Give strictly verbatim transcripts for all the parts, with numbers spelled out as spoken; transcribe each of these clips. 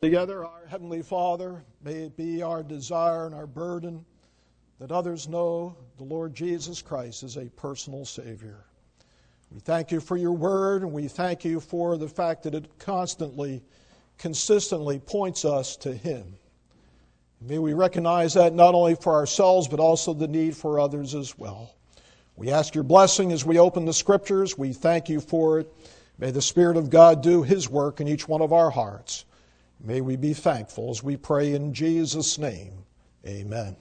Together, our Heavenly Father, may it be our desire and our burden that others know the Lord Jesus Christ is a personal Savior. We thank you for your word, and we thank you for the fact that it constantly, consistently points us to Him. May we recognize that not only for ourselves, but also the need for others as well. We ask your blessing as we open the Scriptures. We thank you for it. May the Spirit of God do His work in each one of our hearts. May we be thankful as we pray in Jesus' name. Amen.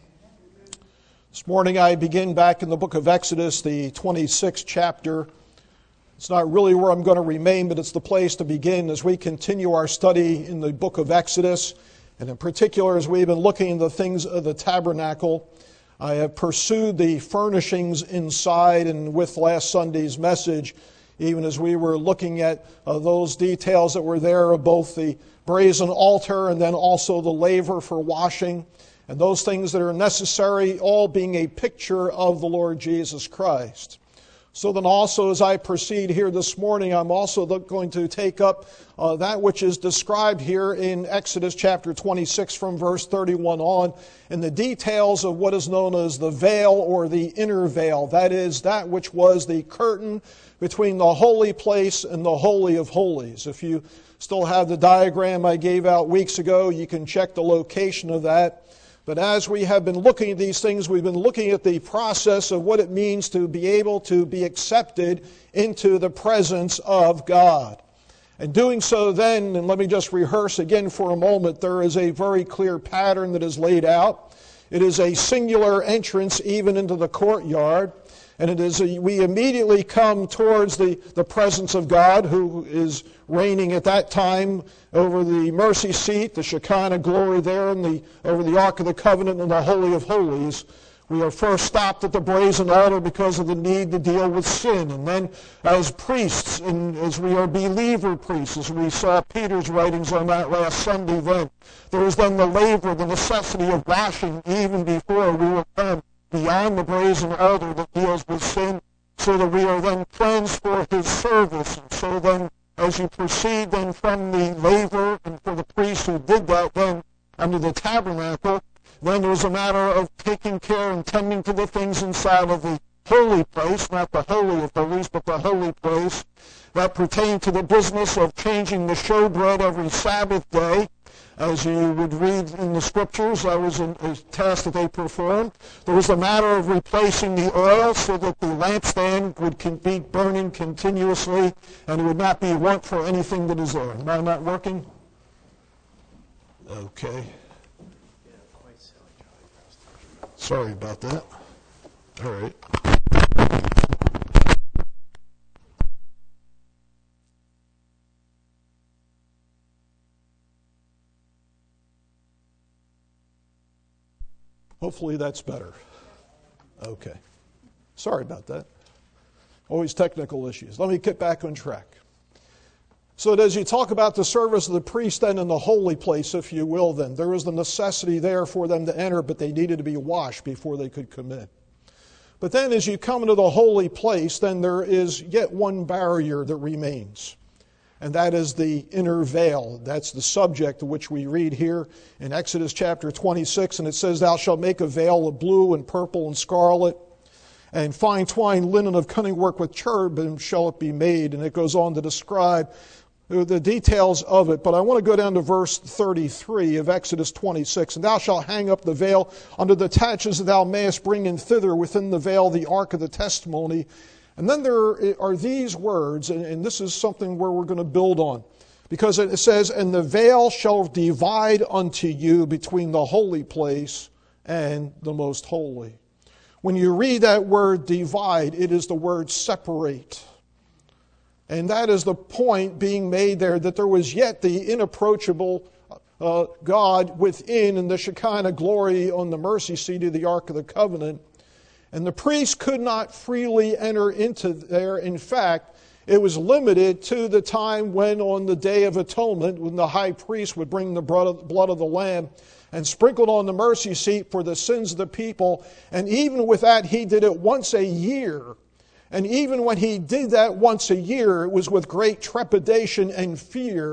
This morning I begin back in the book of Exodus, the twenty-sixth chapter. It's not really where I'm going to remain, but it's the place to begin as we continue our study in the book of Exodus. And in particular, as we've been looking at the things of the tabernacle, I have pursued the furnishings inside, and with last Sunday's message, even as we were looking at uh, those details that were there of both the brazen altar and then also the laver for washing, and those things that are necessary, all being a picture of the Lord Jesus Christ. So then also as I proceed here this morning, I'm also going to take up uh, that which is described here in Exodus chapter twenty-six from verse thirty-one on, in the details of what is known as the veil or the inner veil. That is, that which was the curtain between the holy place and the Holy of Holies. If you still have the diagram I gave out weeks ago, you can check the location of that. But as we have been looking at these things, we've been looking at the process of what it means to be able to be accepted into the presence of God. And doing so then, and let me just rehearse again for a moment, there is a very clear pattern that is laid out. It is a singular entrance even into the courtyard. And it is a, we immediately come towards the, the presence of God, who is reigning at that time over the mercy seat, the Shekinah glory there, and the over the Ark of the Covenant and the Holy of Holies. We are first stopped at the brazen altar because of the need to deal with sin. And then as priests, and as we are believer priests, as we saw Peter's writings on that last Sunday then, there is then the laver, the necessity of washing even before we will come beyond the brazen altar that deals with sin, so that we are then cleansed for His service. And so then, as you proceed then from the laver, and for the priests who did that then under the tabernacle, then there's a matter of taking care and tending to the things inside of the holy place, not the Holy of Holies, but the holy place, that pertain to the business of changing the showbread every Sabbath day. As you would read in the Scriptures, that was a, a task that they performed. There was a matter of replacing the oil so that the lampstand would con- be burning continuously and it would not be want for anything that is there. Am I not working? Okay. Sorry about that. All right. Hopefully that's better. Okay. Sorry about that. Always technical issues. Let me get back on track. So that as you talk about the service of the priest then in the holy place, if you will, then there was the necessity there for them to enter, but they needed to be washed before they could come in. But then as you come into the holy place, then there is yet one barrier that remains. And that is the inner veil. That's the subject of which we read here in Exodus chapter twenty-six. And it says, "Thou shalt make a veil of blue and purple and scarlet, and fine twined linen of cunning work with cherubim shall it be made." And it goes on to describe the details of it. But I want to go down to verse thirty-three of Exodus twenty-six. "And thou shalt hang up the veil under the taches that thou mayest bring in thither within the veil the ark of the testimony." And then there are these words, and this is something where we're going to build on. Because it says, "And the veil shall divide unto you between the holy place and the most holy." When you read that word divide, it is the word separate. And that is the point being made there, that there was yet the inapproachable uh, God within, and the Shekinah glory on the mercy seat of the Ark of the Covenant. And the priest could not freely enter into there. In fact, it was limited to the time when on the Day of Atonement, when the high priest would bring the blood of the Lamb and sprinkled on the mercy seat for the sins of the people. And even with that, he did it once a year. And even when he did that once a year, it was with great trepidation and fear,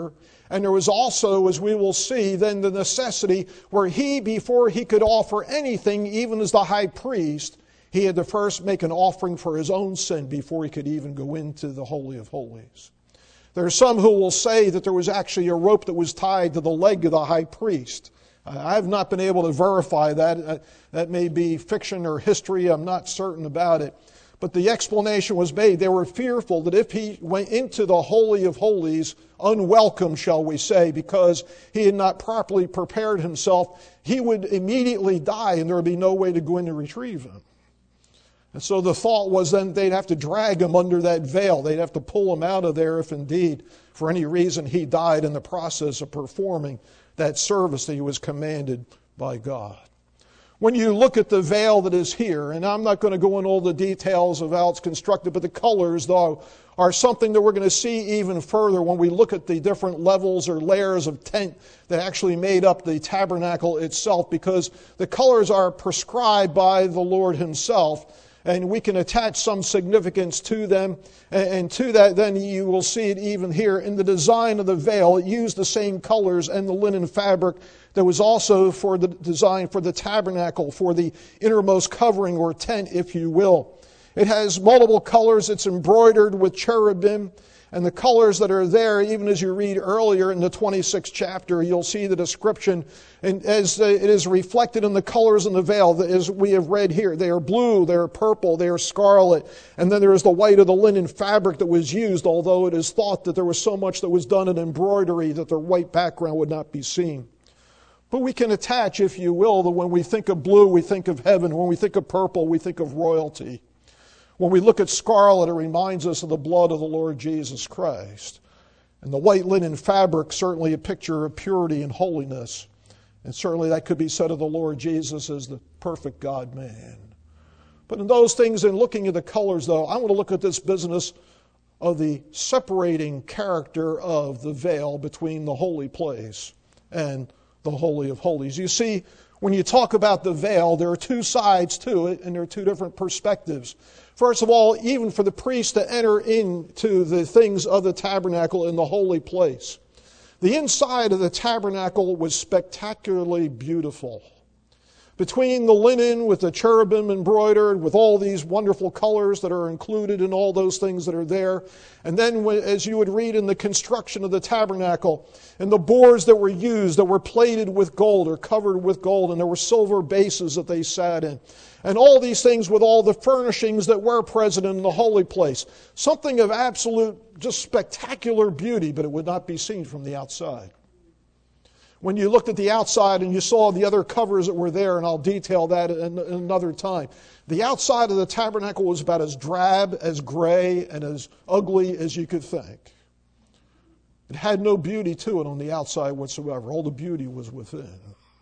And there was also, as we will see, then the necessity where he, before he could offer anything, even as the high priest, he had to first make an offering for his own sin before he could even go into the Holy of Holies. There are some who will say that there was actually a rope that was tied to the leg of the high priest. I have not been able to verify that. That may be fiction or history. I'm not certain about it. But the explanation was made. They were fearful that if he went into the Holy of Holies, unwelcome, shall we say, because he had not properly prepared himself, he would immediately die and there would be no way to go in and retrieve him. And so the thought was then they'd have to drag him under that veil. They'd have to pull him out of there if indeed, for any reason, he died in the process of performing that service that he was commanded by God. When you look at the veil that is here, and I'm not going to go into all the details of how it's constructed, but the colors, though, are something that we're going to see even further when we look at the different levels or layers of tent that actually made up the tabernacle itself, because the colors are prescribed by the Lord himself, and we can attach some significance to them. And to that, then you will see it even here in the design of the veil. It used the same colors and the linen fabric that was also for the design for the tabernacle, for the innermost covering or tent, if you will. It has multiple colors. It's embroidered with cherubim. And the colors that are there, even as you read earlier in the twenty-sixth chapter, you'll see the description. And as it is reflected in the colors in the veil, as we have read here, they are blue, they are purple, they are scarlet. And then there is the white of the linen fabric that was used, although it is thought that there was so much that was done in embroidery that the white background would not be seen. But we can attach, if you will, that when we think of blue, we think of heaven. When we think of purple, we think of royalty. When we look at scarlet, it reminds us of the blood of the Lord Jesus Christ. And the white linen fabric, certainly a picture of purity and holiness. And certainly that could be said of the Lord Jesus as the perfect God-man. But in those things, in looking at the colors, though, I want to look at this business of the separating character of the veil between the holy place and the Holy of Holies. You see, when you talk about the veil, there are two sides to it, and there are two different perspectives. First of all, even for the priest to enter into the things of the tabernacle in the holy place, the inside of the tabernacle was spectacularly beautiful. Between the linen with the cherubim embroidered, with all these wonderful colors that are included in all those things that are there. And then as you would read in the construction of the tabernacle, and the boards that were used that were plated with gold or covered with gold, and there were silver bases that they sat in. And all these things with all the furnishings that were present in the holy place. Something of absolute, just spectacular beauty, but it would not be seen from the outside. When you looked at the outside and you saw the other covers that were there, and I'll detail that in, in another time, the outside of the tabernacle was about as drab, as gray, and as ugly as you could think. It had no beauty to it on the outside whatsoever. All the beauty was within.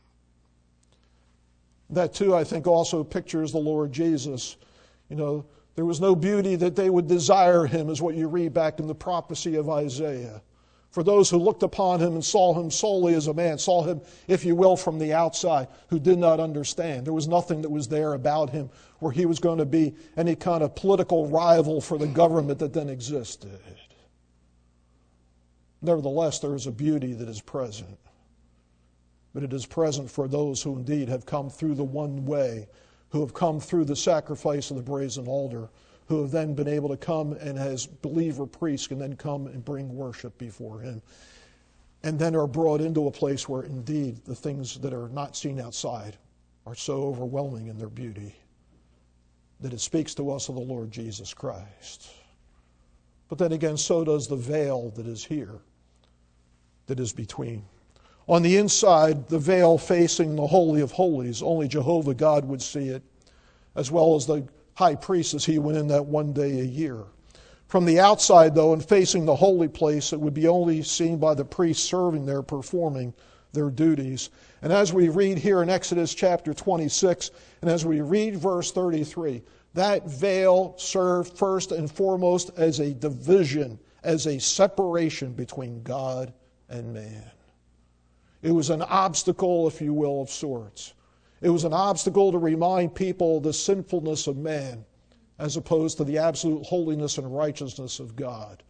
That too, I think, also pictures the Lord Jesus. You know, there was no beauty that they would desire him, is what you read back in the prophecy of Isaiah. For those who looked upon him and saw him solely as a man, saw him, if you will, from the outside, who did not understand. There was nothing that was there about him where he was going to be any kind of political rival for the government that then existed. Nevertheless, there is a beauty that is present. But it is present for those who indeed have come through the one way, who have come through the sacrifice of the brazen altar, who have then been able to come and as believer priests can then come and bring worship before him. And then are brought into a place where indeed the things that are not seen outside are so overwhelming in their beauty that it speaks to us of the Lord Jesus Christ. But then again, so does the veil that is here, that is between. On the inside, the veil facing the Holy of Holies, only Jehovah God would see it, as well as the high priest as he went in that one day a year. From the outside, though, and facing the holy place, it would be only seen by the priests serving there, performing their duties. And as we read here in Exodus chapter twenty-six, and as we read verse thirty-three, that veil served first and foremost as a division, as a separation between God and man. It was an obstacle, if you will, of sorts. It was an obstacle to remind people of the sinfulness of man as opposed to the absolute holiness and righteousness of God.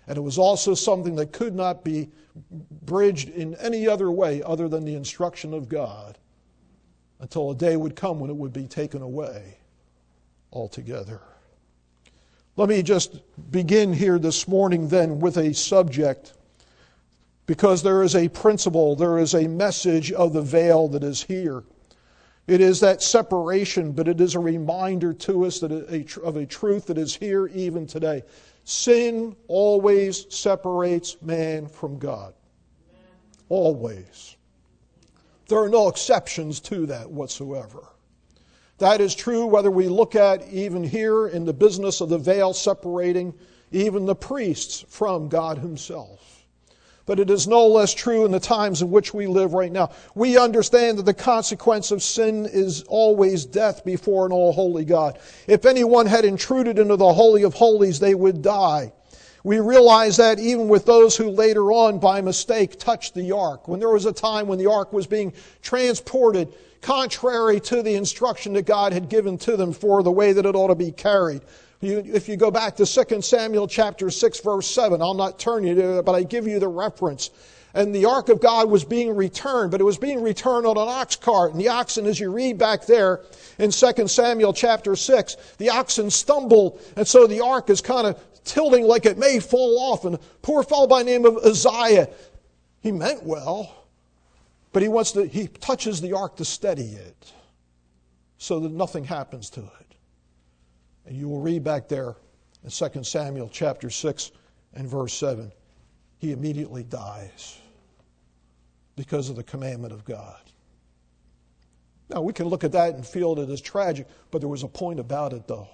And it was also something that could not be bridged in any other way other than the instruction of God until a day would come when it would be taken away altogether. Let me just begin here this morning then with a subject, because there is a principle, there is a message of the veil that is here. It is that separation, but it is a reminder to us that a, of a truth that is here even today. Sin always separates man from God. Always. There are no exceptions to that whatsoever. That is true whether we look at even here in the business of the veil separating even the priests from God Himself. But it is no less true in the times in which we live right now. We understand that the consequence of sin is always death before an all-holy God. If anyone had intruded into the Holy of Holies, they would die. We realize that even with those who later on by mistake touched the ark. When there was a time when the ark was being transported contrary to the instruction that God had given to them for the way that it ought to be carried. You, if you go back to Second Samuel chapter six, verse seven, I'll not turn you to it, but I give you the reference. And the ark of God was being returned, but it was being returned on an ox cart. And the oxen, as you read back there in Second Samuel chapter six, the oxen stumbled, and so the ark is kind of tilting like it may fall off. And a poor fellow by the name of Uzziah, he meant well, but he wants to, he touches the ark to steady it so that nothing happens to it. And you will read back there in Second Samuel chapter six and verse seven, he immediately dies because of the commandment of God. Now, we can look at that and feel that it is tragic, but there was a point about it, though.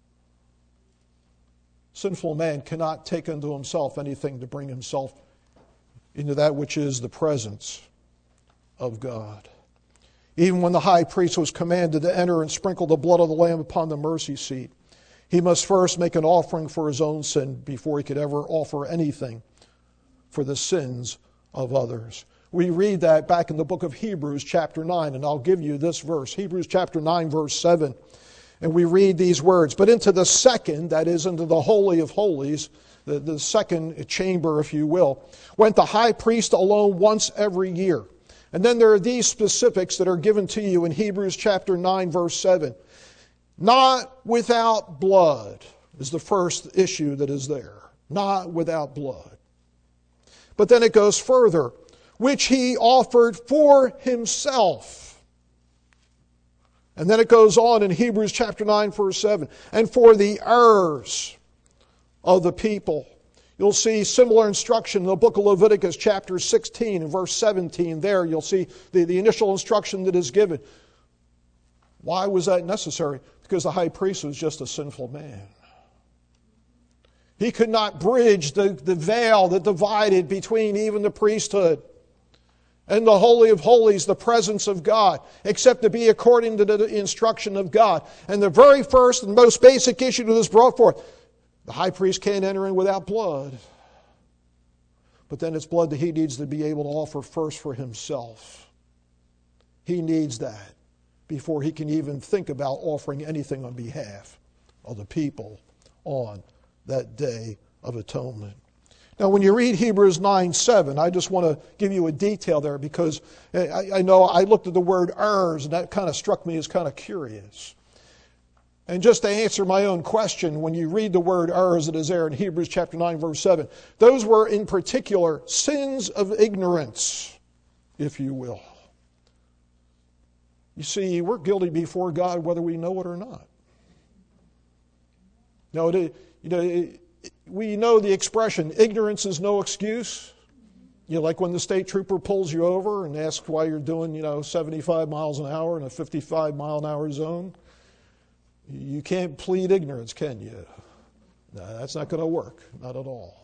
Sinful man cannot take unto himself anything to bring himself into that which is the presence of God. Even when the high priest was commanded to enter and sprinkle the blood of the lamb upon the mercy seat, he must first make an offering for his own sin before he could ever offer anything for the sins of others. We read that back in the book of Hebrews chapter nine, and I'll give you this verse, Hebrews chapter nine, verse seven. And we read these words, but into the second, that is into the Holy of Holies, the, the second chamber, if you will, went the high priest alone once every year. And then there are these specifics that are given to you in Hebrews chapter nine, verse seven. Not without blood is the first issue that is there. Not without blood. But then it goes further, which he offered for himself. And then it goes on in Hebrews chapter nine, verse seven. And for the errors of the people. You'll see similar instruction in the book of Leviticus chapter sixteen and verse seventeen. There you'll see the, the initial instruction that is given. Why was that necessary? Because the high priest was just a sinful man. He could not bridge the, the veil that divided between even the priesthood and the Holy of Holies, the presence of God, except to be according to the instruction of God. And the very first and most basic issue that is brought forth, the high priest can't enter in without blood. But then it's blood that he needs to be able to offer first for himself. He needs that before he can even think about offering anything on behalf of the people on that day of atonement. Now, when you read Hebrews nine seven, I just want to give you a detail there because I, I know I looked at the word errors, and that kind of struck me as kind of curious. And just to answer my own question, when you read the word errors that is there in Hebrews chapter nine, verse seven, those were in particular sins of ignorance, if you will. You see, we're guilty before God whether we know it or not. Now, it, you know, it, we know the expression, ignorance is no excuse. You know, like when the state trooper pulls you over and asks why you're doing, you know, seventy-five miles an hour in a fifty-five mile an hour zone. You can't plead ignorance, can you? No, that's not going to work. Not at all.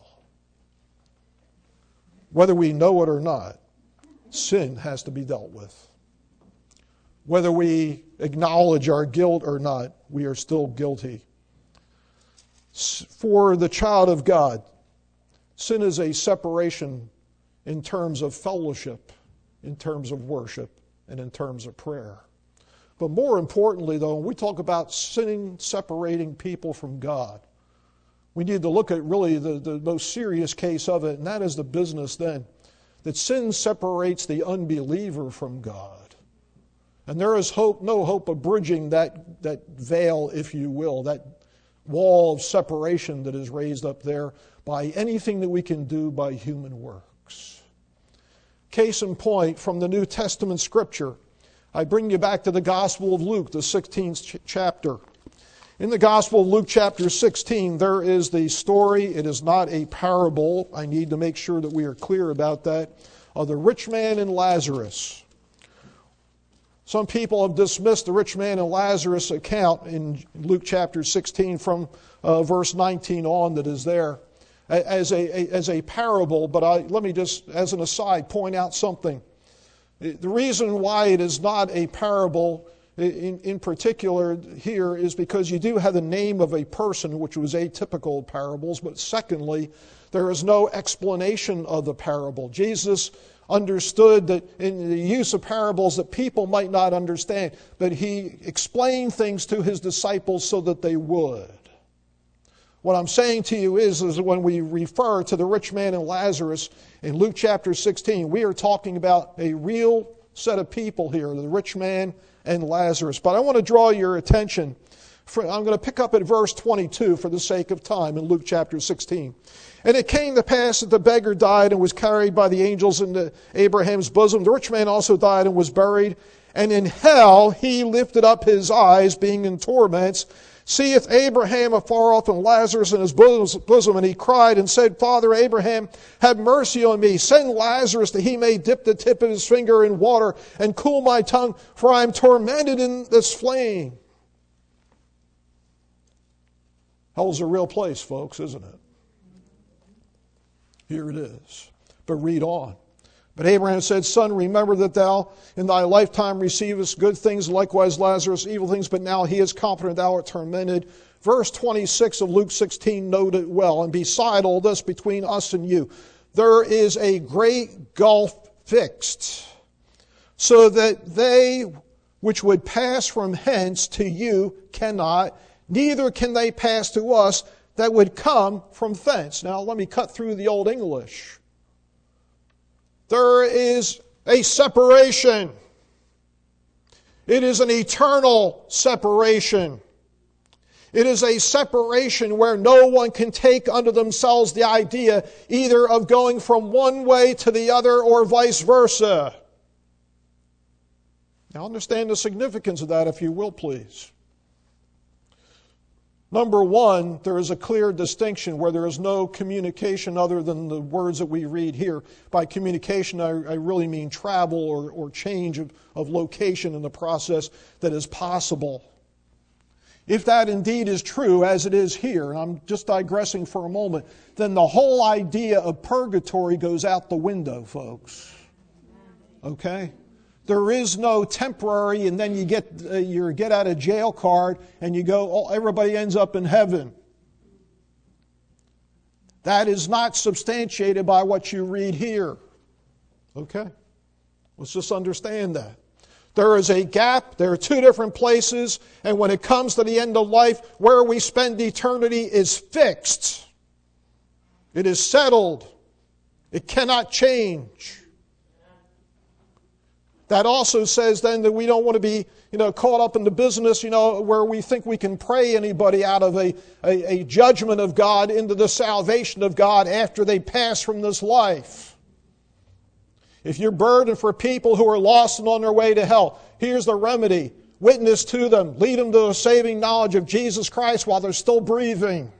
Whether we know it or not, sin has to be dealt with. Whether we acknowledge our guilt or not, we are still guilty. For the child of God, sin is a separation in terms of fellowship, in terms of worship, and in terms of prayer. But more importantly, though, when we talk about sin separating people from God, we need to look at really the, the most serious case of it, and that is the business then that sin separates the unbeliever from God. And there is hope, no hope of bridging that, that veil, if you will, that wall of separation that is raised up there by anything that we can do by human works. Case in point, from the New Testament Scripture, I bring you back to the Gospel of Luke, the sixteenth ch- chapter. In the Gospel of Luke chapter sixteen, there is the story, it is not a parable, I need to make sure that we are clear about that, of the rich man and Lazarus. Some people have dismissed the rich man and Lazarus account in Luke chapter sixteen from uh, verse nineteen on that is there as a, a, as a parable, but I, let me just, as an aside, point out something. The reason why it is not a parable In, in particular here is because you do have the name of a person, which was atypical of parables, but secondly, there is no explanation of the parable. Jesus understood that in the use of parables that people might not understand, but he explained things to his disciples so that they would. What I'm saying to you is, is when we refer to the rich man and Lazarus in Luke chapter sixteen, we are talking about a real set of people here, the rich man and Lazarus. But I want to draw your attention. For, I'm going to pick up at verse twenty-two for the sake of time in Luke chapter sixteen. And it came to pass that the beggar died and was carried by the angels into Abraham's bosom. The rich man also died and was buried. And in hell he lifted up his eyes, being in torments, seeth Abraham afar off and Lazarus in his bosom. And he cried and said, Father Abraham, have mercy on me. Send Lazarus that he may dip the tip of his finger in water and cool my tongue, for I am tormented in this flame. Hell's a real place, folks, isn't it? Here it is. But read on. But Abraham said, Son, remember that thou in thy lifetime receivest good things, likewise Lazarus evil things, but now he is confident thou art tormented. Verse twenty-six of Luke sixteen, note it well. And beside all this, between us and you, there is a great gulf fixed, so that they which would pass from hence to you cannot, neither can they pass to us that would come from thence. Now let me cut through the Old English. There is a separation. It is an eternal separation. It is a separation where no one can take unto themselves the idea either of going from one way to the other or vice versa. Now understand the significance of that, if you will, please. Number one, there is a clear distinction where there is no communication other than the words that we read here. By communication, I, I really mean travel or, or change of, of location in the process that is possible. If that indeed is true, as it is here, and I'm just digressing for a moment, then the whole idea of purgatory goes out the window, folks. Okay? There is no temporary, and then you get uh, your get out of jail card, and you go. Oh, everybody ends up in heaven. That is not substantiated by what you read here. Okay, let's just understand that there is a gap. There are two different places, and when it comes to the end of life, where we spend eternity is fixed. It is settled. It cannot change. That also says then that we don't want to be, you know, caught up in the business, you know, where we think we can pray anybody out of a, a, a judgment of God into the salvation of God after they pass from this life. If you're burdened for people who are lost and on their way to hell, here's the remedy. Witness to them. Lead them to a saving knowledge of Jesus Christ while they're still breathing.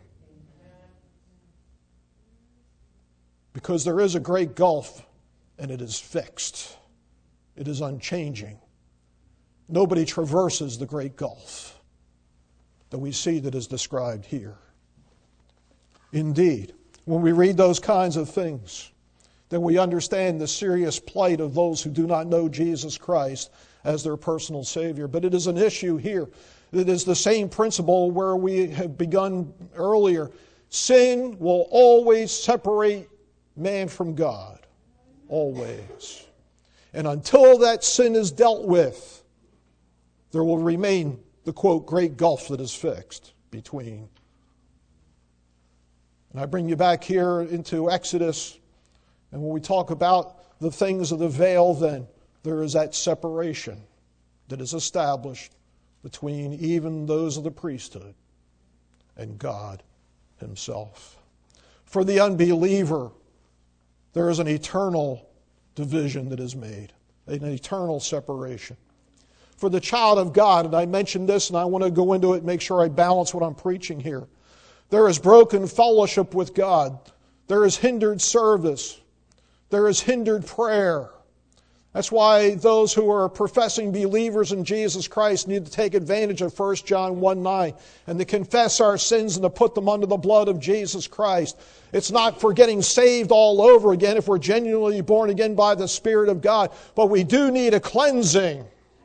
Because there is a great gulf, and it is fixed. It is unchanging. Nobody traverses the great gulf that we see that is described here. Indeed, when we read those kinds of things, then we understand the serious plight of those who do not know Jesus Christ as their personal Savior. But it is an issue here. It is the same principle where we have begun earlier. Sin will always separate man from God. Always. And until that sin is dealt with, there will remain the, quote, great gulf that is fixed between And I bring you back here into Exodus, and when we talk about the things of the veil, then there is that separation that is established between even those of the priesthood and God Himself. For the unbeliever, there is an eternal division that is made, an eternal separation. For the child of God, and I mentioned this and I want to go into it and make sure I balance what I'm preaching here. There is broken fellowship with God. There is hindered service. There is hindered prayer. That's why those who are professing believers in Jesus Christ need to take advantage of First John one nine and to confess our sins and to put them under the blood of Jesus Christ. It's not for getting saved all over again if we're genuinely born again by the Spirit of God, but we do need a cleansing.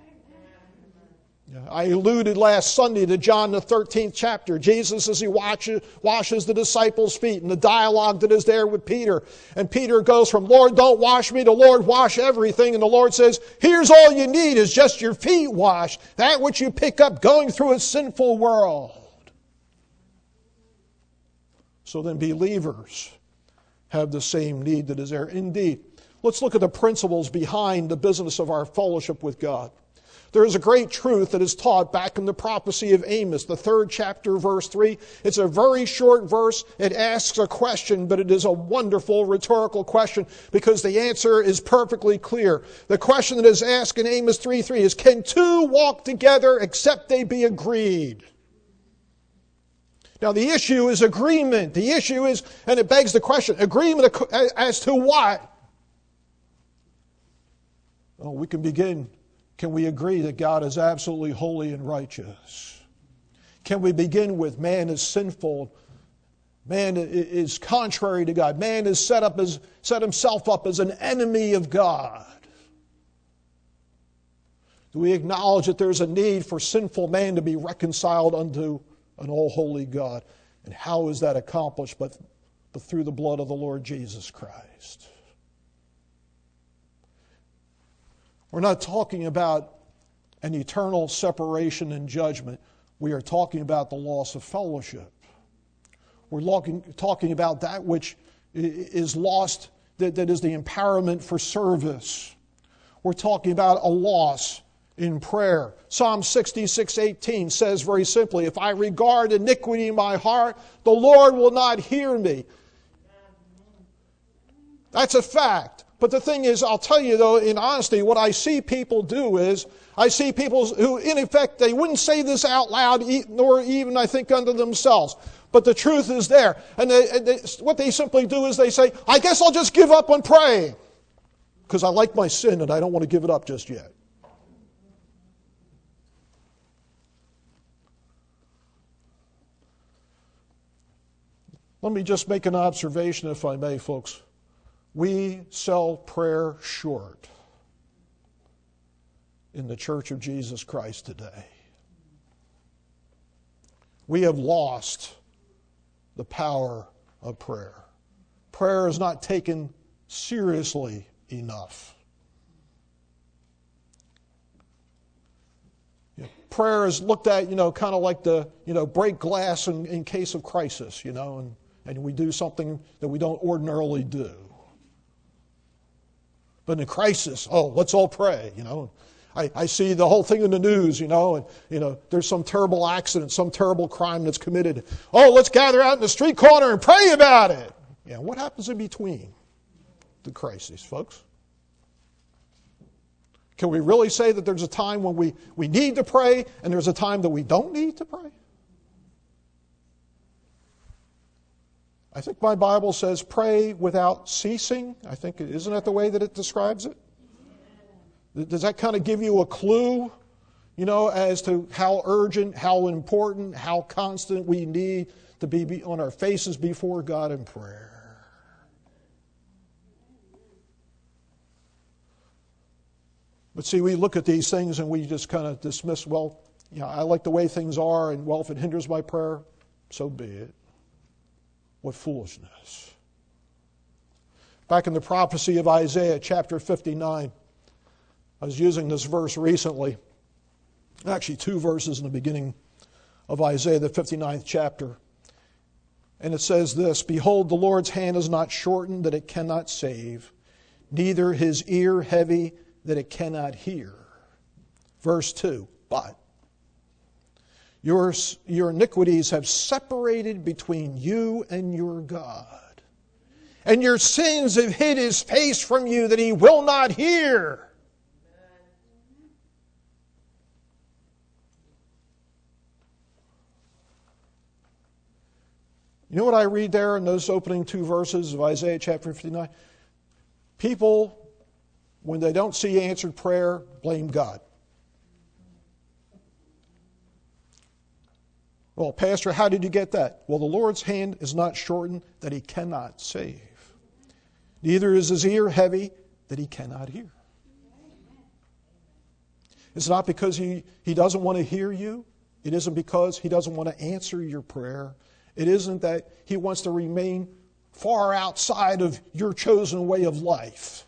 I alluded last Sunday to John the thirteenth chapter. Jesus, as he watches, washes the disciples' feet, and the dialogue that is there with Peter. And Peter goes from, Lord, don't wash me, to Lord, wash everything. And the Lord says, here's all you need is just your feet washed. That which you pick up going through a sinful world. So then believers have the same need that is there. Indeed, let's look at the principles behind the business of our fellowship with God. There is a great truth that is taught back in the prophecy of Amos, the third chapter, verse three. It's a very short verse. It asks a question, but it is a wonderful rhetorical question because the answer is perfectly clear. The question that is asked in Amos three three is, can two walk together except they be agreed? Now the issue is agreement. The issue is, and it begs the question, agreement as to what? Well, we can begin. Can we agree that God is absolutely holy and righteous? Can we begin with man is sinful, man is contrary to God, man has set up as set himself up as an enemy of God? Do we acknowledge that there's a need for sinful man to be reconciled unto an all-holy God? And how is that accomplished but, but through the blood of the Lord Jesus Christ? We're not talking about an eternal separation and judgment. We are talking about the loss of fellowship. We're talking about that which is lost, that, that is the empowerment for service. We're talking about a loss in prayer. Psalm sixty-six eighteen says very simply, if I regard iniquity in my heart, the Lord will not hear me. That's a fact. But the thing is, I'll tell you though, in honesty, what I see people do is, I see people who, in effect, they wouldn't say this out loud, nor even, I think, unto themselves. But the truth is there. And they, they, what they simply do is they say, I guess I'll just give up on praying. Because I like my sin and I don't want to give it up just yet. Let me just make an observation, if I may, folks. We sell prayer short in the Church of Jesus Christ today. We have lost the power of prayer. Prayer is not taken seriously enough. Prayer is looked at, you know, kind of like the, you know, break glass in, in case of crisis, you know, and, and we do something that we don't ordinarily do. But in a crisis, oh, let's all pray, you know. I, I see the whole thing in the news, you know, and, you know, there's some terrible accident, some terrible crime that's committed. Oh, let's gather out in the street corner and pray about it. Yeah, what happens in between the crises, folks? Can we really say that there's a time when we, we need to pray and there's a time that we don't need to pray? I think my Bible says pray without ceasing. I think, isn't that the way that it describes it? Does that kind of give you a clue, you know, as to how urgent, how important, how constant we need to be on our faces before God in prayer? But see, we look at these things and we just kind of dismiss, well, you know, I like the way things are, and well, if it hinders my prayer, so be it. What foolishness. Back in the prophecy of Isaiah chapter fifty-nine, I was using this verse recently. Actually, two verses in the beginning of Isaiah, the fifty-ninth chapter. And it says this, "Behold, the Lord's hand is not shortened that it cannot save, neither his ear heavy that it cannot hear." Verse two, "But your, your iniquities have separated between you and your God, and your sins have hid his face from you that he will not hear." You know what I read there in those opening two verses of Isaiah chapter fifty-nine? People, when they don't see answered prayer, blame God. Well, Pastor, how did you get that? Well, the Lord's hand is not shortened that he cannot save. Neither is his ear heavy that he cannot hear. It's not because he, he doesn't want to hear you. It isn't because he doesn't want to answer your prayer. It isn't that he wants to remain far outside of your chosen way of life.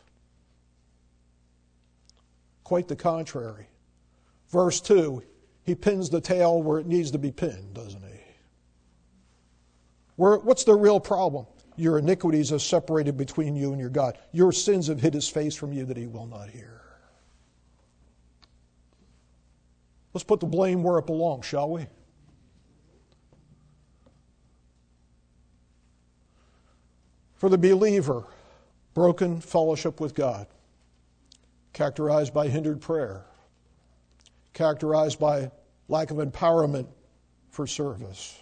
Quite the contrary. Verse two, he pins the tail where it needs to be pinned, doesn't he? Where, what's the real problem? Your iniquities are separated between you and your God. Your sins have hid his face from you that he will not hear. Let's put the blame where it belongs, shall we? For the believer, broken fellowship with God, characterized by hindered prayer, characterized by lack of empowerment for service,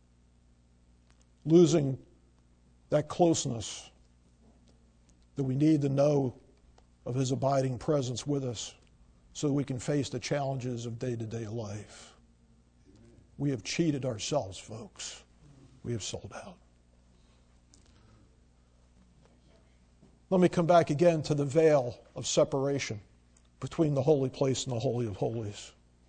losing that closeness that we need to know of his abiding presence with us so that we can face the challenges of day-to-day life. We have cheated ourselves, folks. We have sold out. Let me come back again to the veil of separation between the holy place and the Holy of Holies.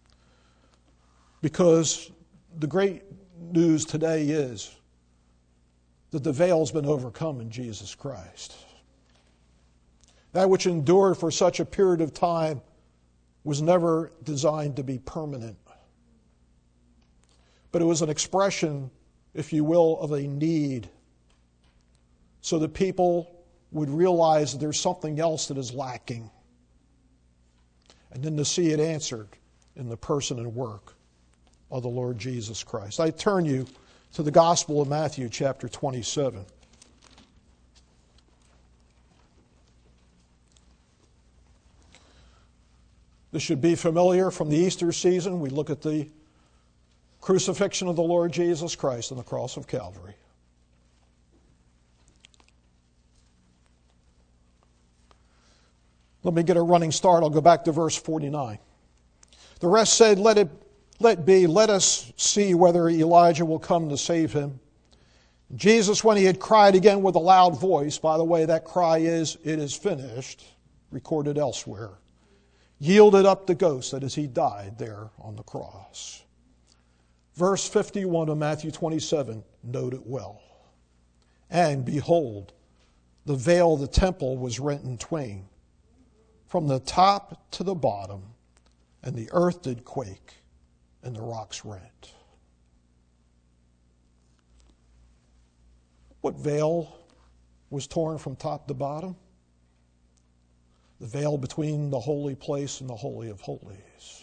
Because the great news today is that the veil has been overcome in Jesus Christ. That which endured for such a period of time was never designed to be permanent. But it was an expression, if you will, of a need, so that people would realize that there's something else that is lacking. And then to see it answered in the person and work of the Lord Jesus Christ. I turn you to the Gospel of Matthew, chapter twenty-seven. This should be familiar from the Easter season. We look at the crucifixion of the Lord Jesus Christ on the cross of Calvary. Let me get a running start. I'll go back to verse forty-nine. The rest said, Let it let be, let us see whether Elijah will come to save him. Jesus, when he had cried again with a loud voice, by the way, that cry is, it is finished, recorded elsewhere, yielded up the ghost, that is, he died there on the cross. Verse fifty-one of Matthew twenty-seven, note it well. And behold, the veil of the temple was rent in twain, from the top to the bottom, and the earth did quake, and the rocks rent. What veil was torn from top to bottom? The veil between the holy place and the Holy of Holies.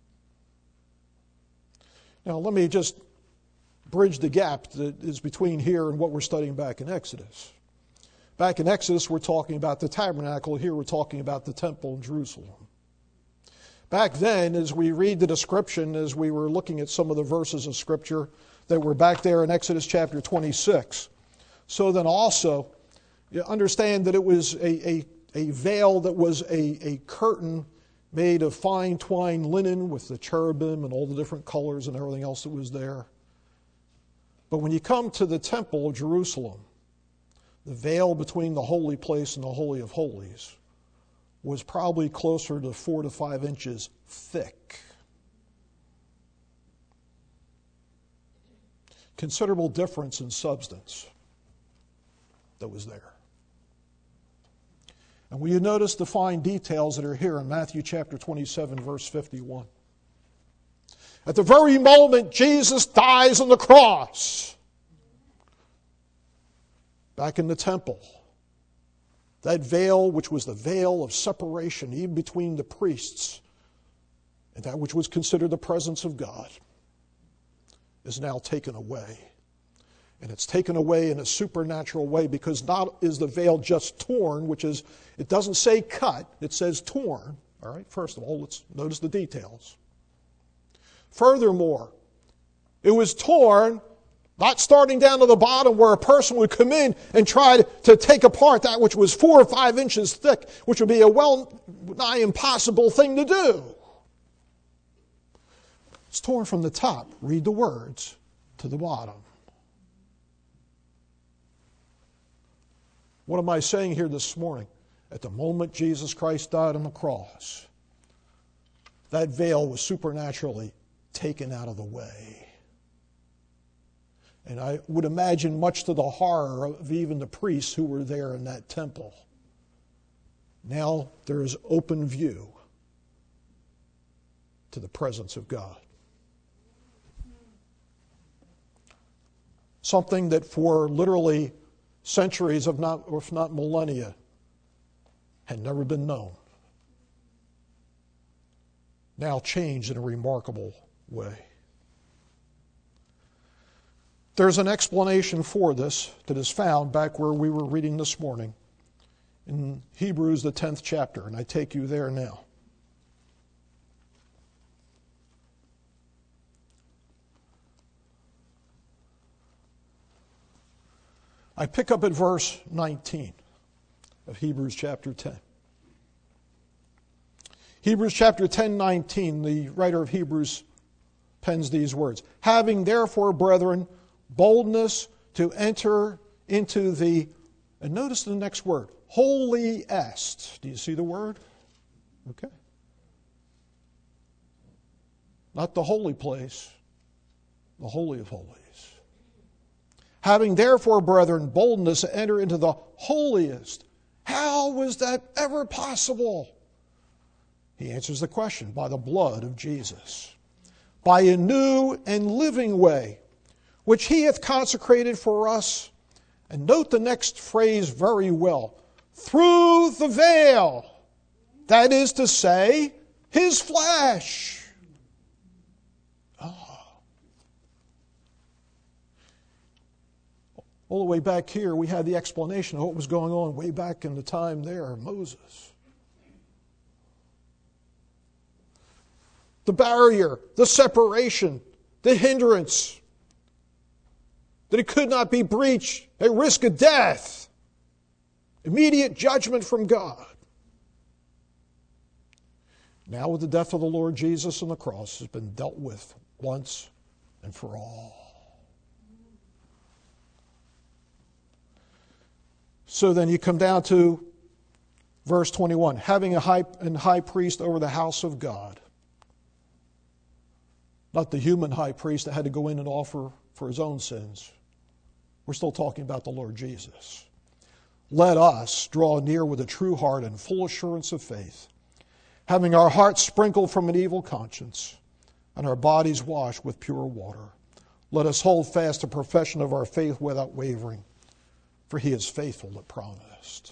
Now, let me just bridge the gap that is between here and what we're studying back in Exodus. Back in Exodus, we're talking about the tabernacle. Here, we're talking about the temple in Jerusalem. Back then, as we read the description, as we were looking at some of the verses of Scripture that were back there in Exodus chapter twenty-six, so then also, you understand that it was a, a, a veil that was a, a curtain made of fine twined linen with the cherubim and all the different colors and everything else that was there. But when you come to the temple of Jerusalem, the veil between the holy place and the Holy of Holies was probably closer to four to five inches thick. Considerable difference in substance that was there. And will you notice the fine details that are here in Matthew chapter twenty-seven, verse fifty-one? At the very moment Jesus dies on the cross, back in the temple, that veil, which was the veil of separation even between the priests and that which was considered the presence of God, is now taken away. And it's taken away in a supernatural way, because not is the veil just torn, which is, it doesn't say cut, it says torn. All right, first of all, let's notice the details. Furthermore, it was torn, not starting down to the bottom where a person would come in and try to take apart that which was four or five inches thick, which would be a well nigh impossible thing to do. It's torn from the top, read the words, to the bottom. What am I saying here this morning? At the moment Jesus Christ died on the cross, that veil was supernaturally taken out of the way. And I would imagine, much to the horror of even the priests who were there in that temple, now there is open view to the presence of God. Something that for literally centuries, if not, if not millennia, had never been known. Now changed in a remarkable way. There's an explanation for this that is found back where we were reading this morning in Hebrews, the tenth chapter, and I take you there now. I pick up at verse nineteen of Hebrews chapter ten. Hebrews chapter ten, nineteen, the writer of Hebrews pens these words. Having therefore, brethren, boldness to enter into the, and notice the next word, holiest. Do you see the word? Okay. Not the holy place, the Holy of Holies. Having therefore, brethren, boldness to enter into the holiest. How was that ever possible? He answers the question, by the blood of Jesus, by a new and living way, which he hath consecrated for us. And note the next phrase very well. Through the veil, that is to say, his flesh. Oh. All the way back here, we had the explanation of what was going on way back in the time there of Moses. The barrier, the separation, the hindrance, that it could not be breached, a risk of death, immediate judgment from God. Now with the death of the Lord Jesus on the cross has been dealt with once and for all. So then you come down to verse twenty-one. Having a high, and high priest over the house of God. Not the human high priest that had to go in and offer for his own sins. We're still talking about the Lord Jesus. Let us draw near with a true heart and full assurance of faith, having our hearts sprinkled from an evil conscience and our bodies washed with pure water. Let us hold fast the profession of our faith without wavering, for he is faithful that promised.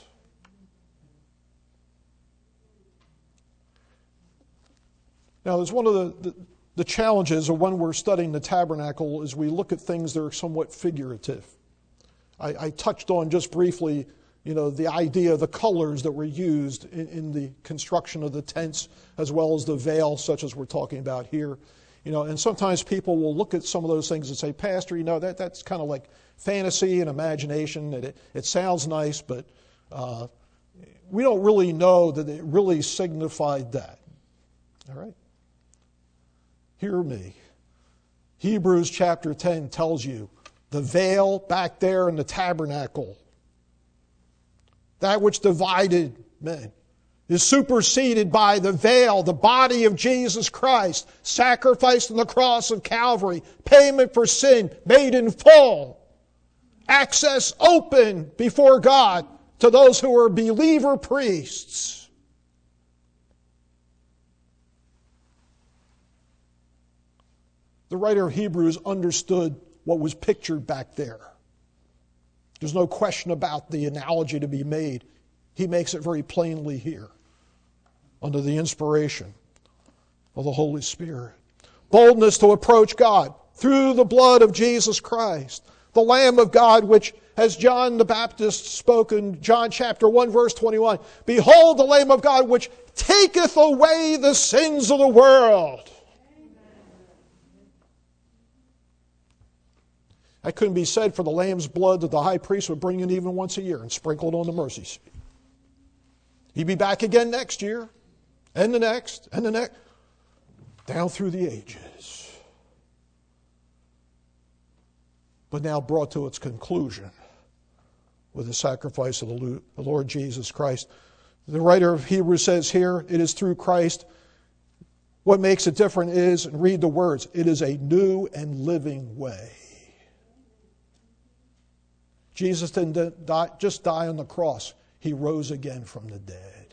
Now, there's one of the, the, the challenges of when we're studying the tabernacle is we look at things that are somewhat figurative. I, I touched on just briefly, you know, the idea of the colors that were used in, in the construction of the tents, as well as the veil, such as we're talking about here. You know, and sometimes people will look at some of those things and say, Pastor, you know, that that's kind of like fantasy and imagination. And it, it sounds nice, but uh, we don't really know that it really signified that. All right? Hear me. Hebrews chapter ten tells you the veil back there in the tabernacle, that which divided men, is superseded by the veil, the body of Jesus Christ, sacrificed on the cross of Calvary, payment for sin made in full, access open before God to those who are believer priests. The writer of Hebrews understood what was pictured back there. There's no question about the analogy to be made. He makes it very plainly here, under the inspiration of the Holy Spirit. Boldness to approach God through the blood of Jesus Christ, the Lamb of God, which, as John the Baptist spoke in John chapter one, verse twenty-one, "Behold the Lamb of God, which taketh away the sins of the world." That couldn't be said for the lamb's blood that the high priest would bring in even once a year and sprinkle it on the mercy seat. He'd be back again next year, and the next, and the next, down through the ages. But now brought to its conclusion with the sacrifice of the Lord Jesus Christ. The writer of Hebrews says here, it is through Christ. What makes it different is, and read the words, it is a new and living way. Jesus didn't die, just die on the cross. He rose again from the dead.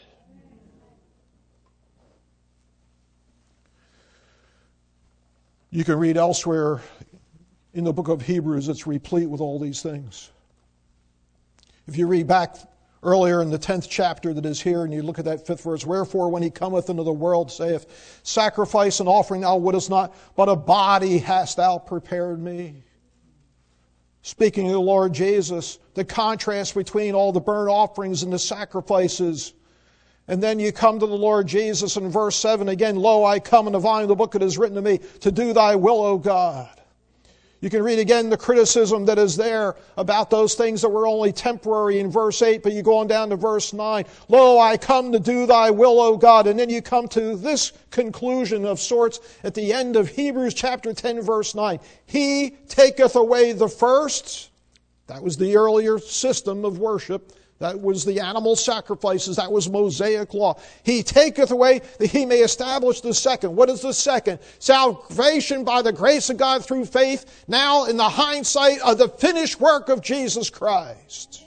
You can read elsewhere in the book of Hebrews, it's replete with all these things. If you read back earlier in the tenth chapter that is here, and you look at that fifth verse, "Wherefore when he cometh into the world, saith, Sacrifice and offering thou wouldest not, but a body hast thou prepared me." Speaking of the Lord Jesus, the contrast between all the burnt offerings and the sacrifices. And then you come to the Lord Jesus in verse seven again, "Lo, I come, in the volume of the book it is written to me, to do thy will, O God." You can read again the criticism that is there about those things that were only temporary in verse eight, but you go on down to verse nine. "Lo, I come to do thy will, O God." And then you come to this conclusion of sorts at the end of Hebrews chapter ten, verse nine. "He taketh away the first." That was the earlier system of worship. That was the animal sacrifices. That was Mosaic law. "He taketh away that he may establish the second." What is the second? Salvation by the grace of God through faith, now in the hindsight of the finished work of Jesus Christ.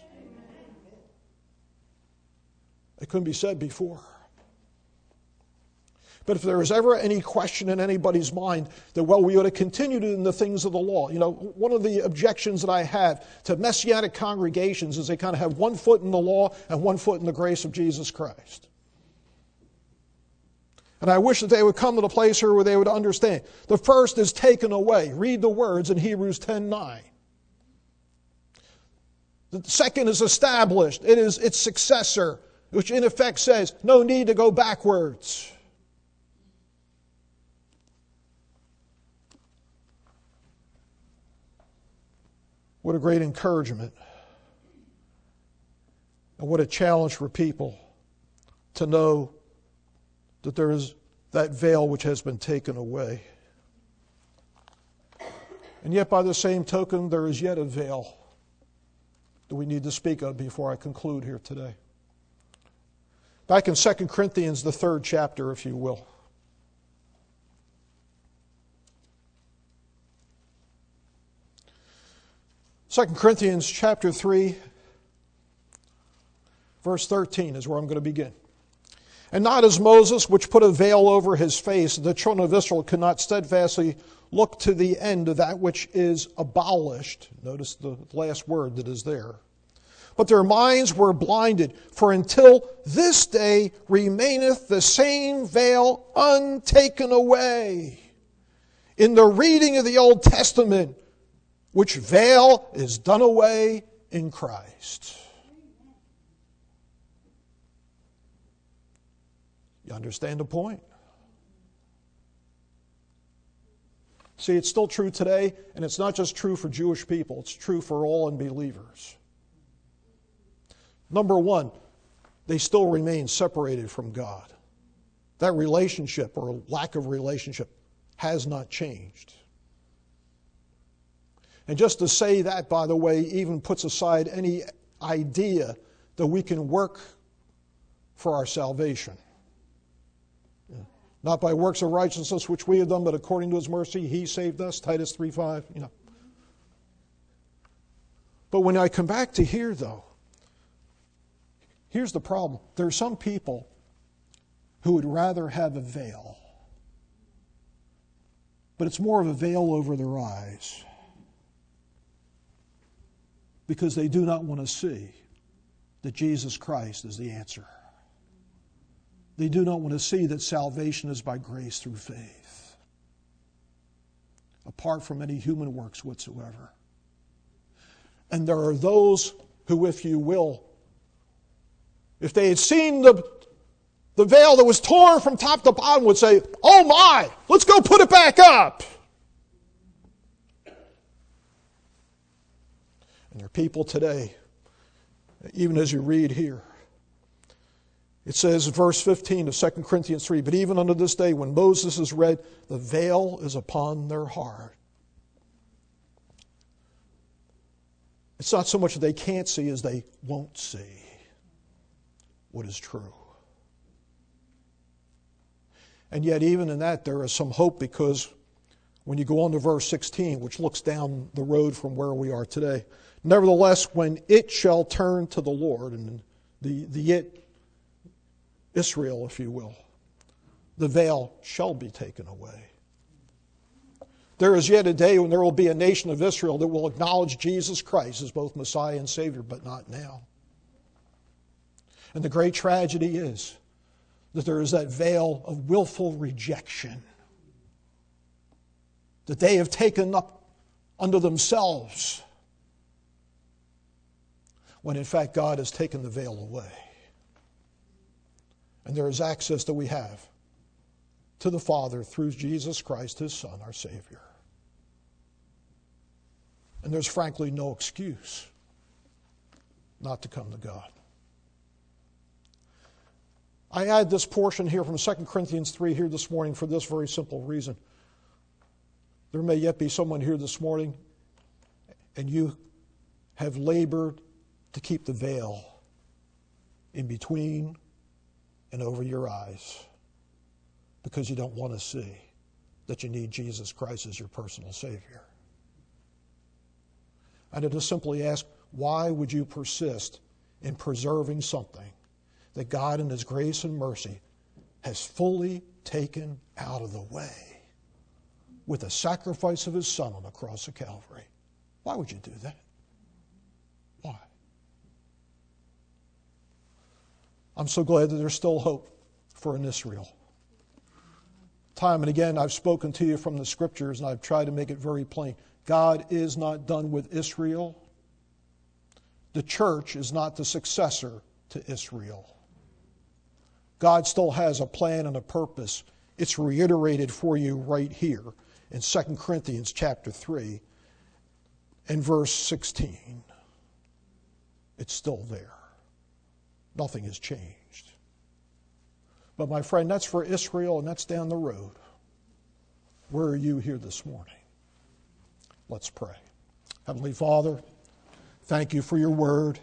It couldn't be said before. But if there is ever any question in anybody's mind that, well, we ought to continue in the things of the law. You know, one of the objections that I have to Messianic congregations is they kind of have one foot in the law and one foot in the grace of Jesus Christ. And I wish that they would come to the place here where they would understand. The first is taken away. Read the words in Hebrews ten nine. The second is established. It is its successor, which in effect says, no need to go backwards. What a great encouragement. And what a challenge for people to know that there is that veil which has been taken away. And yet by the same token, there is yet a veil that we need to speak of before I conclude here today. Back in Second Corinthians, the third chapter, if you will. Second Corinthians chapter three, verse thirteen is where I'm going to begin. "And not as Moses, which put a veil over his face, the children of Israel could not steadfastly look to the end of that which is abolished." Notice the last word that is there. "But their minds were blinded, for until this day remaineth the same veil untaken away." In the reading of the Old Testament, which veil is done away in Christ. You understand the point? See, it's still true today, and it's not just true for Jewish people. It's true for all unbelievers. Number one, they still remain separated from God. That relationship or lack of relationship has not changed. And just to say that, by the way, even puts aside any idea that we can work for our salvation. Not by works of righteousness which we have done, but according to his mercy, he saved us, Titus three five, you know. But when I come back to here, though, here's the problem. There are some people who would rather have a veil. But it's more of a veil over their eyes. because they do not want to see that Jesus Christ is the answer. They do not want to see that salvation is by grace through faith, apart from any human works whatsoever. And there are those who, if you will, if they had seen the, the veil that was torn from top to bottom, would say, "Oh my, let's go put it back up." And there are people today, even as you read here, it says, verse fifteen of Second Corinthians three, "But even unto this day, when Moses is read, the veil is upon their heart." It's not so much that they can't see as they won't see what is true. And yet, even in that, there is some hope, because when you go on to verse sixteen, which looks down the road from where we are today, "Nevertheless, when it shall turn to the Lord," and the, the it, Israel, if you will, "the veil shall be taken away." There is yet a day when there will be a nation of Israel that will acknowledge Jesus Christ as both Messiah and Savior, but not now. And the great tragedy is that there is that veil of willful rejection that they have taken up unto themselves, when in fact God has taken the veil away. And there is access that we have to the Father through Jesus Christ, His Son, our Savior. And there's frankly no excuse not to come to God. I add this portion here from Second Corinthians three here this morning for this very simple reason. There may yet be someone here this morning, and you have labored to keep the veil in between and over your eyes because you don't want to see that you need Jesus Christ as your personal Savior. And I just simply ask, why would you persist in preserving something that God in His grace and mercy has fully taken out of the way with the sacrifice of His Son on the cross of Calvary? Why would you do that? Why? I'm so glad that there's still hope for an Israel. Time and again, I've spoken to you from the Scriptures, and I've tried to make it very plain. God is not done with Israel. The church is not the successor to Israel. God still has a plan and a purpose. It's reiterated for you right here in Second Corinthians chapter three and verse sixteen. It's still there. Nothing has changed. But my friend, that's for Israel, and that's down the road. Where are you here this morning? Let's pray. Heavenly Father, thank you for your word.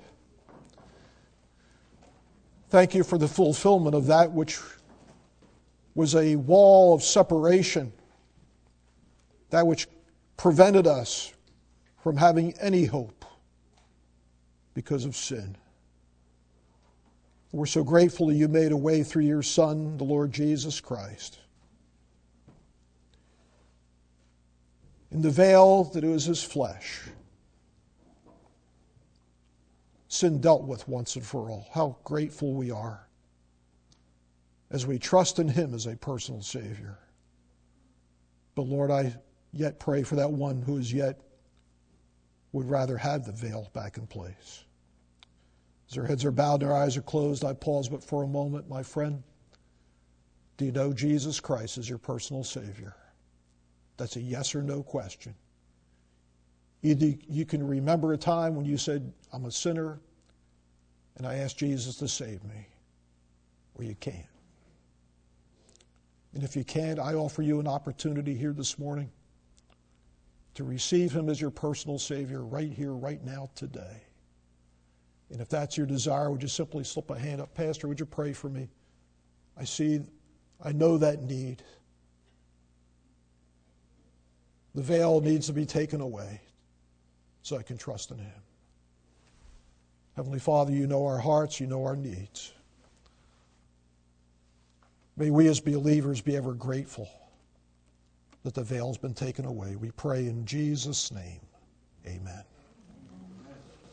Thank you for the fulfillment of that which was a wall of separation, that which prevented us from having any hope because of sin. We're so grateful that you made a way through your Son, the Lord Jesus Christ. In the veil that was His flesh, sin dealt with once and for all. How grateful we are as we trust in Him as a personal Savior. But Lord, I yet pray for that one who is yet would rather have the veil back in place. As their heads are bowed and their eyes are closed, I pause but for a moment. My friend, do you know Jesus Christ as your personal Savior? That's a yes or no question. Either you can remember a time when you said, "I'm a sinner and I asked Jesus to save me," or you can't. And if you can't, I offer you an opportunity here this morning to receive Him as your personal Savior right here, right now, today. And if that's your desire, would you simply slip a hand up? "Pastor, would you pray for me? I see, I know that need. The veil needs to be taken away so I can trust in Him." Heavenly Father, you know our hearts, you know our needs. May we as believers be ever grateful that the veil's been taken away. We pray in Jesus' name. Amen.